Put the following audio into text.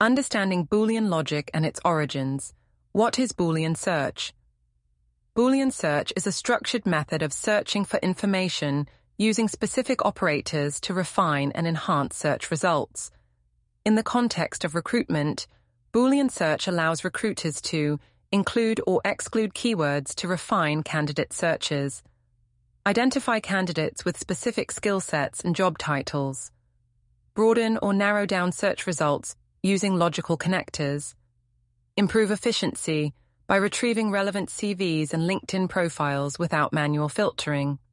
Understanding Boolean logic and its origins. What is Boolean search? Boolean search is a structured method of searching for information using specific operators to refine and enhance search results. In the context of recruitment, Boolean search allows recruiters to include or exclude keywords to refine candidate searches, identify candidates with specific skill sets and job titles, broaden or narrow down search results using logical connectors, improve efficiency by retrieving relevant CVs and LinkedIn profiles without manual filtering.